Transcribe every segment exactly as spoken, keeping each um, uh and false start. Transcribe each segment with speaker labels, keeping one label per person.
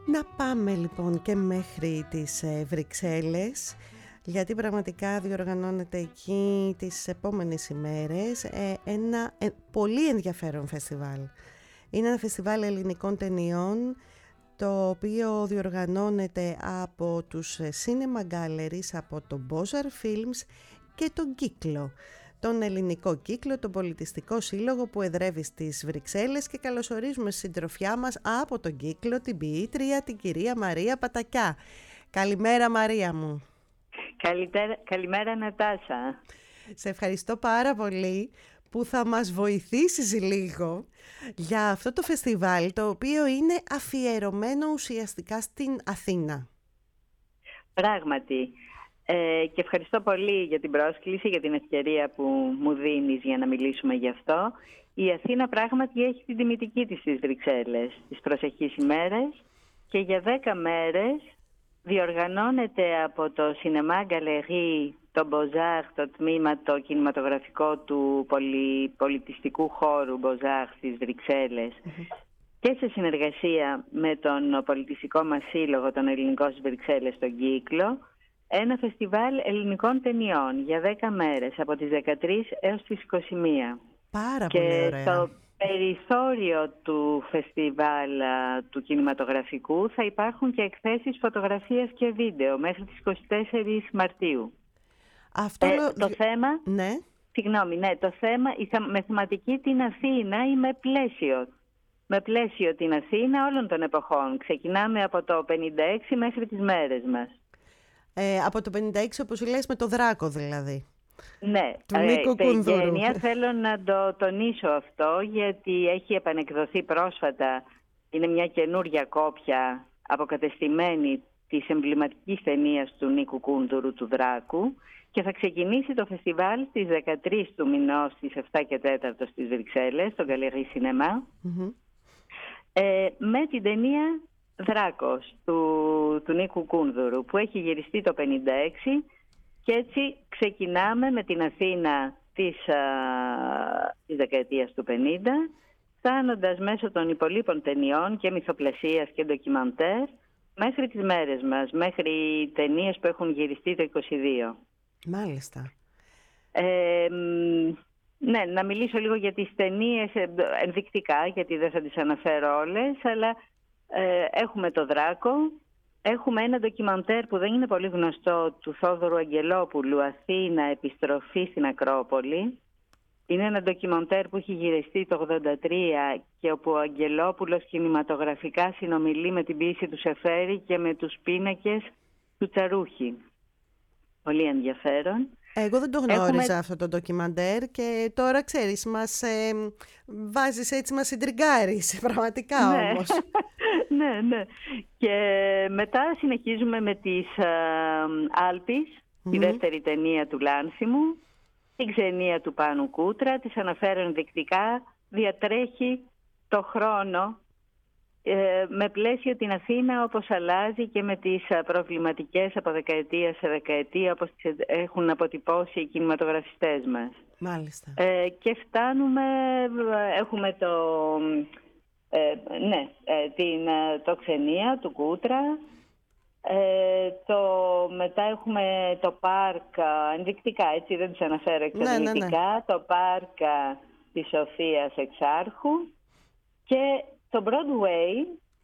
Speaker 1: Να πάμε λοιπόν και μέχρι τις ε, Βρυξέλλες, γιατί πραγματικά διοργανώνεται εκεί τις επόμενες ημέρες ε, ένα ε, πολύ ενδιαφέρον φεστιβάλ. Είναι ένα φεστιβάλ ελληνικών ταινιών, το οποίο διοργανώνεται από τους Cinema Galleries, από το Bozar Films και τον Κύκλο, τον ελληνικό κύκλο, τον πολιτιστικό σύλλογο που εδρεύει στις Βρυξέλλες, και καλωσορίζουμε στη συντροφιά μας από τον Κύκλο την ποιήτρια, την κυρία Μαρία Πατακιά. Καλημέρα Μαρία μου.
Speaker 2: Καλημέρα, καλημέρα Νατάσα.
Speaker 1: Σε ευχαριστώ πάρα πολύ που θα μας βοηθήσεις λίγο για αυτό το φεστιβάλ, το οποίο είναι αφιερωμένο ουσιαστικά στην Αθήνα.
Speaker 2: Πράγματι. Ε, και ευχαριστώ πολύ για την πρόσκληση, για την ευκαιρία που μου δίνεις για να μιλήσουμε γι' αυτό. Η Αθήνα πράγματι έχει την τιμητική της στις Βρυξέλλες τις προσεχείς ημέρες, και για δέκα μέρες διοργανώνεται από το Cinema Gallery, το Bozar, το τμήμα το κινηματογραφικό του πολυ, πολιτιστικού χώρου Bozar στις Βρυξέλλες, mm-hmm. και σε συνεργασία με τον πολιτιστικό μας σύλλογο, τον ελληνικό στις Βρυξέλλες, τον Κύκλο, ένα φεστιβάλ ελληνικών ταινιών για δέκα μέρες, από τις δεκατρείς έως τις είκοσι μία.
Speaker 1: Πάρα
Speaker 2: και
Speaker 1: πολύ ωραία.
Speaker 2: Στο περιθώριο του φεστιβάλ του κινηματογραφικού θα υπάρχουν και εκθέσεις φωτογραφίας και βίντεο μέχρι τις είκοσι τέσσερις Μαρτίου.
Speaker 1: Αυτό
Speaker 2: ε,
Speaker 1: λο...
Speaker 2: Το θέμα...
Speaker 1: Ναι.
Speaker 2: Συγγνώμη, ναι, το θέμα με θεματική την Αθήνα ή με πλαίσιο. Με πλαίσιο την Αθήνα όλων των εποχών. Ξεκινάμε από το πενήντα έξι μέχρι τις μέρες μας.
Speaker 1: Ε, από το πενήντα έξι, όπως λες, με το Δράκο δηλαδή.
Speaker 2: Ναι,
Speaker 1: του Νίκου Κούνδουρου.
Speaker 2: Θέλω να το τονίσω αυτό, γιατί έχει επανεκδοθεί πρόσφατα. Είναι μια καινούρια κόπια αποκατεστημένη της εμβληματικής ταινίας του Νίκου Κούνδουρου, του Δράκου, και θα ξεκινήσει το φεστιβάλ στις δεκατρείς του μηνός, στις επτά και τέταρτο στις Βρυξέλλες, στο Galerie Cinema, mm-hmm. ε, με την ταινία Δράκος του, του Νίκου Κούνδουρου, που έχει γυριστεί το πενήντα έξι, και έτσι ξεκινάμε με την Αθήνα της, α, της δεκαετίας του πενήντα, φτάνοντας μέσω των υπολείπων ταινιών και μυθοπλασίας και ντοκιμαντέρ μέχρι τις μέρες μας, μέχρι ταινίες που έχουν γυριστεί το είκοσι δύο.
Speaker 1: Μάλιστα.
Speaker 2: Ε, ναι, να μιλήσω λίγο για τις ταινίες ενδεικτικά, γιατί δεν θα τις αναφέρω όλες, αλλά ε, έχουμε το Δράκο, έχουμε ένα ντοκιμαντέρ που δεν είναι πολύ γνωστό, του Θόδωρου Αγγελόπουλου, Αθήνα, επιστροφή στην Ακρόπολη. Είναι ένα ντοκιμαντέρ που έχει γυριστεί το ογδόντα τρία και όπου ο Αγγελόπουλος κινηματογραφικά συνομιλεί με την ποίηση του Σεφέρη και με τους πίνακες του Τσαρούχη. Πολύ ενδιαφέρον.
Speaker 1: Εγώ δεν το γνώριζα Έχουμε... αυτό το ντοκιμαντέρ, και τώρα ξέρεις, μας ε, βάζεις έτσι, μας συντριγκάρεις πραγματικά.
Speaker 2: Ναι.
Speaker 1: Όμως.
Speaker 2: ναι, ναι. Και μετά συνεχίζουμε με τις ε, Άλπεις, mm-hmm. τη δεύτερη ταινία του Λάνθιμου, την Ξενία του Πάνου Κούτρα. Τις αναφέρω ενδεικτικά, διατρέχει το χρόνο ε, με πλαίσιο την Αθήνα όπως αλλάζει και με τις προβληματικές από δεκαετία σε δεκαετία όπως τις έχουν αποτυπώσει οι κινηματογραφιστές μας.
Speaker 1: Μάλιστα.
Speaker 2: Ε, και φτάνουμε, έχουμε το, ε, ναι, ε, την, το Ξενία του Κούτρα, ε, το, μετά έχουμε το πάρκ, ενδεικτικά, έτσι δεν τις αναφέρω εξαντλητικά, ναι, ναι, ναι. το πάρκ της Σοφίας Εξάρχου, και το Broadway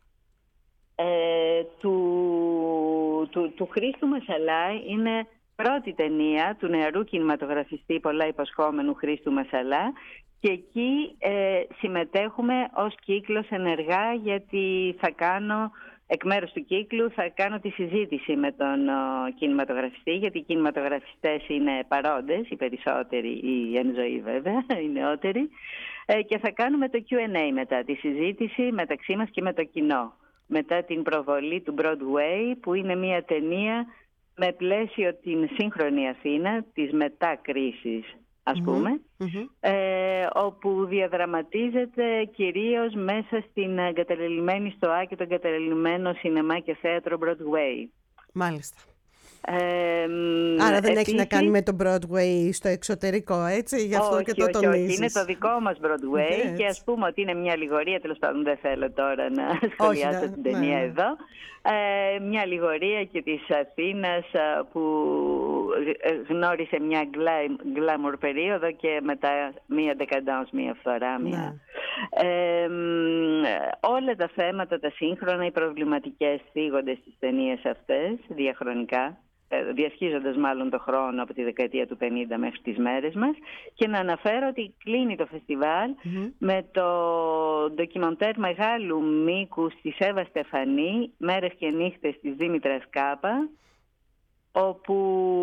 Speaker 2: ε, του, του, του Χρήστου Μασαλά. Είναι πρώτη ταινία του νεαρού κινηματογραφιστή πολλά υποσχόμενου Χρήστου Μασαλά, και εκεί ε, συμμετέχουμε ως κύκλος ενεργά, γιατί θα κάνω, εκ μέρους του κύκλου, θα κάνω τη συζήτηση με τον ο, κινηματογραφιστή, γιατί οι κινηματογραφιστές είναι παρόντες, οι περισσότεροι, οι εν ζωή βέβαια, οι νεότεροι, ε, και θα κάνουμε το κιου εν έι μετά, τη συζήτηση μεταξύ μας και με το κοινό, μετά την προβολή του Broadway, που είναι μια ταινία με πλαίσιο την σύγχρονη Αθήνα, της μετακρίσης, ας πούμε, mm-hmm. ε, όπου διαδραματίζεται κυρίως μέσα στην εγκαταλελειμμένη στοά και τον εγκαταλελειμμένο σινεμά και θέατρο Broadway.
Speaker 1: Μάλιστα.
Speaker 2: Ε,
Speaker 1: Άρα δεν
Speaker 2: επίσης,
Speaker 1: έχει να κάνει με το Broadway στο εξωτερικό, έτσι, γι' αυτό
Speaker 2: όχι,
Speaker 1: και το
Speaker 2: όχι,
Speaker 1: τονίζεις.
Speaker 2: όχι, είναι το δικό μας Broadway
Speaker 1: Ναι,
Speaker 2: και ας πούμε ότι είναι μια αλληγορία, τέλος πάντων δεν θέλω τώρα να σχολιάσω
Speaker 1: ναι,
Speaker 2: την
Speaker 1: ναι,
Speaker 2: ταινία
Speaker 1: ναι.
Speaker 2: εδώ, ε, μια αλληγορία και της Αθήνας που γνώρισε μια glamour περίοδο και μετά μια decadence, μια φθορά, μια...
Speaker 1: Ναι.
Speaker 2: Ε, όλα τα θέματα, τα σύγχρονα, οι προβληματικές θίγονται στις ταινίες αυτές διαχρονικά, διασχίζοντας μάλλον το χρόνο από τη δεκαετία του πενήντα μέχρι τις μέρες μας, και να αναφέρω ότι κλείνει το φεστιβάλ mm-hmm. με το ντοκιμαντέρ μεγάλου μήκους της Εύα Στεφανή, «Μέρες και νύχτες» της Δήμητρας Κάπα, όπου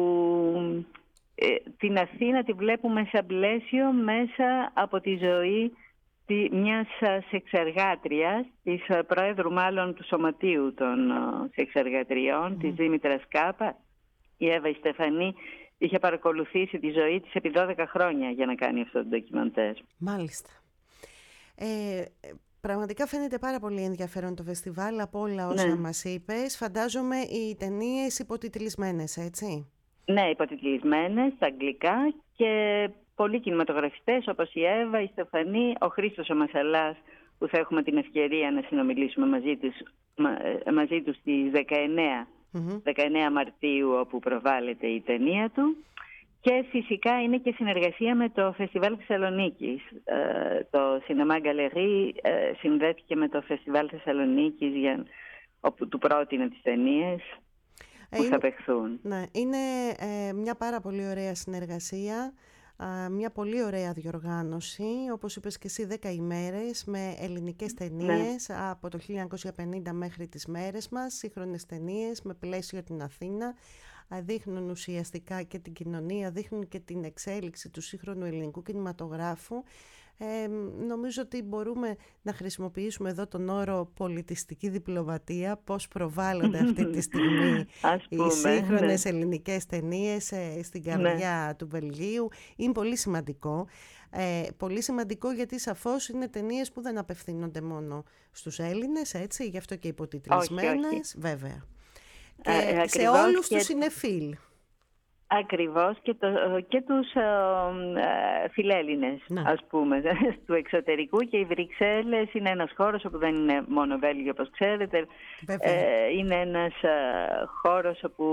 Speaker 2: ε, την Αθήνα τη βλέπουμε σαν πλαίσιο μέσα από τη ζωή μιας σεξεργάτριας, της Προέδρου μάλλον του Σωματείου των Σεξεργατριών, mm. της Δήμητρας Κάπα. Η Εύα η Στεφανή είχε παρακολουθήσει τη ζωή της επί δώδεκα χρόνια για να κάνει αυτό το ντοκιμαντέρ.
Speaker 1: Μάλιστα. Ε, πραγματικά φαίνεται πάρα πολύ ενδιαφέρον το φεστιβάλ από όλα όσα ναι. μας είπες. Φαντάζομαι οι ταινίες υποτιτλισμένες, έτσι?
Speaker 2: Ναι, υποτιτλισμένες στα αγγλικά και πολλοί κινηματογραφιστές όπως η Εύα, η Στεφανή, ο Χρήστος ο Μασαλάς, που θα έχουμε την ευκαιρία να συνομιλήσουμε μαζί, της, μαζί του στις δεκαεννέα, mm-hmm. δεκαεννέα Μαρτίου, όπου προβάλλεται η ταινία του. Και φυσικά είναι και συνεργασία με το Φεστιβάλ Θεσσαλονίκης. Ε, το Cinema Gallery ε, συνδέθηκε με το Φεστιβάλ Θεσσαλονίκης, για, όπου του πρότεινε τις ταινίες που
Speaker 1: είναι,
Speaker 2: θα παιχθούν.
Speaker 1: Ναι, είναι ε, μια πάρα πολύ ωραία συνεργασία. Μια πολύ ωραία διοργάνωση, όπως είπες και εσύ, δέκα ημέρες με ελληνικές ταινίες ναι. από το χίλια εννιακόσια πενήντα μέχρι τις μέρες μας, σύγχρονες ταινίες με πλαίσιο την Αθήνα, δείχνουν ουσιαστικά και την κοινωνία, δείχνουν και την εξέλιξη του σύγχρονου ελληνικού κινηματογράφου. Ε, νομίζω ότι μπορούμε να χρησιμοποιήσουμε εδώ τον όρο πολιτιστική διπλωματία, πώς προβάλλονται αυτή τη στιγμή οι σύγχρονες ναι. ελληνικές ταινίες ε, στην καρδιά ναι. του Βελγίου. Είναι πολύ σημαντικό. Ε, πολύ σημαντικό γιατί σαφώς είναι ταινίες που δεν απευθύνονται μόνο στους Έλληνες, έτσι, γι' αυτό και υποτιτλισμένες, όχι, όχι. βέβαια. Και ε, σε όλους και... τους συνεφίλ.
Speaker 2: Ακριβώς, και, το, και τους ε, φιλέλληνες, να. ας πούμε, του εξωτερικού, και οι Βρυξέλλες είναι ένας χώρος όπου δεν είναι μόνο Βέλγιο, όπως ξέρετε. Ε, είναι ένας ε, χώρος όπου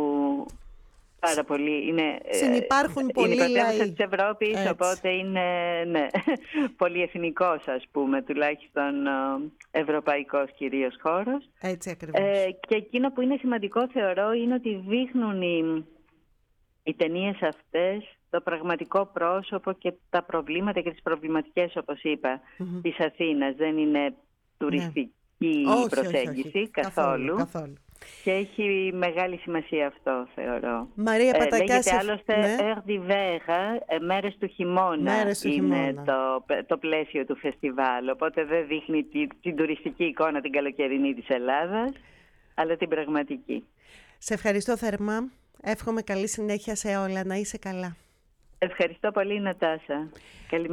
Speaker 2: πάρα πολύ είναι,
Speaker 1: συνυπάρχουν πολλοί
Speaker 2: είναι η πρωτεύουσα
Speaker 1: λαοί
Speaker 2: της Ευρώπης, έτσι. Οπότε είναι ναι, πολυεθνικός, ας πούμε, τουλάχιστον ευρωπαϊκός κυρίως χώρος.
Speaker 1: Έτσι ακριβώς.
Speaker 2: Ε, και εκείνο που είναι σημαντικό, θεωρώ, είναι ότι δείχνουν οι Οι ταινίες αυτές το πραγματικό πρόσωπο και τα προβλήματα και τις προβληματικές, όπως είπα, mm-hmm. της Αθήνας. Δεν είναι τουριστική
Speaker 1: ναι. όχι,
Speaker 2: προσέγγιση
Speaker 1: όχι, όχι.
Speaker 2: καθόλου.
Speaker 1: Καθόλου, καθόλου.
Speaker 2: Και έχει μεγάλη σημασία αυτό, θεωρώ.
Speaker 1: Μαρία
Speaker 2: ε,
Speaker 1: Πατακάση.
Speaker 2: Λέγεται άλλωστε
Speaker 1: ναι.
Speaker 2: Heure d'hiver, μέρες του χειμώνα,
Speaker 1: μέρες του
Speaker 2: είναι
Speaker 1: χειμώνα.
Speaker 2: Το, το πλαίσιο του φεστιβάλ. Οπότε δεν δείχνει την, την τουριστική εικόνα την καλοκαιρινή της Ελλάδας, αλλά την πραγματική.
Speaker 1: Σε ευχαριστώ θερμά. Εύχομαι καλή συνέχεια σε όλα. Να είσαι καλά.
Speaker 2: Ευχαριστώ πολύ, Νατάσα. Καλημέρα.